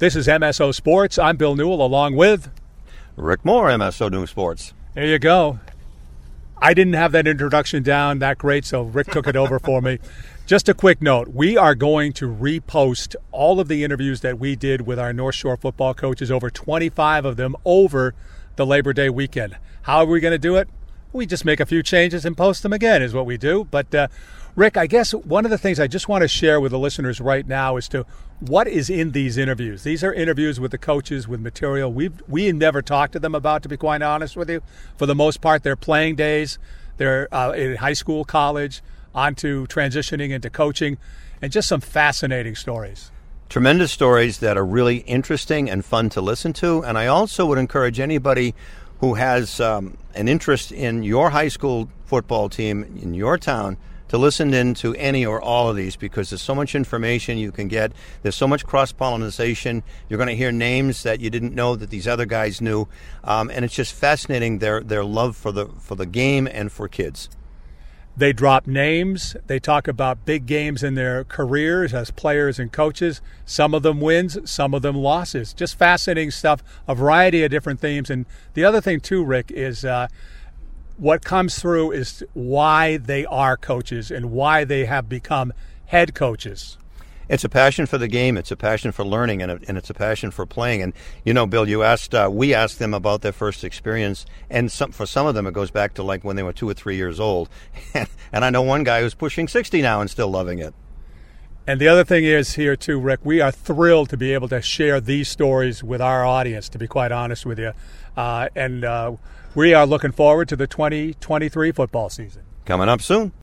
This is MSO Sports. I'm Bill Newell along with Rick Moore, MSO News Sports. There you go. I didn't have that introduction down that great, so Rick took it over for me. Just a quick note. We are going to repost all of the interviews that we did with our North Shore football coaches, over 25 of them, over the Labor Day weekend. How are we going to do it? We just make a few changes and post them again is what we do. But, Rick, I guess one of the things I just want to share with the listeners right now is to what is in these interviews. These are interviews with the coaches, with material we never talked to them about, to be quite honest with you. For the most part, their playing days, they're in high school, college, onto transitioning into coaching, and just some fascinating stories. Tremendous stories that are really interesting and fun to listen to. And I also would encourage anybody who has an interest in your high school football team in your town to listen in to any or all of these, because there's so much information you can get. There's so much cross-pollination. You're going to hear names that you didn't know that these other guys knew. And it's just fascinating, their love for the game and for kids. They drop names. They talk about big games in their careers as players and coaches. Some of them wins, some of them losses. Just fascinating stuff, a variety of different themes. And the other thing, too, Rick, is what comes through is why they are coaches and why they have become head coaches. It's a passion for the game. It's a passion for learning, and it's a passion for playing. And, you know, Bill, we asked them about their first experience, and for some of them it goes back to like when they were 2 or 3 years old. And I know one guy who's pushing 60 now and still loving it. And the other thing is here, too, Rick, we are thrilled to be able to share these stories with our audience, to be quite honest with you. And we are looking forward to the 2023 football season. Coming up soon.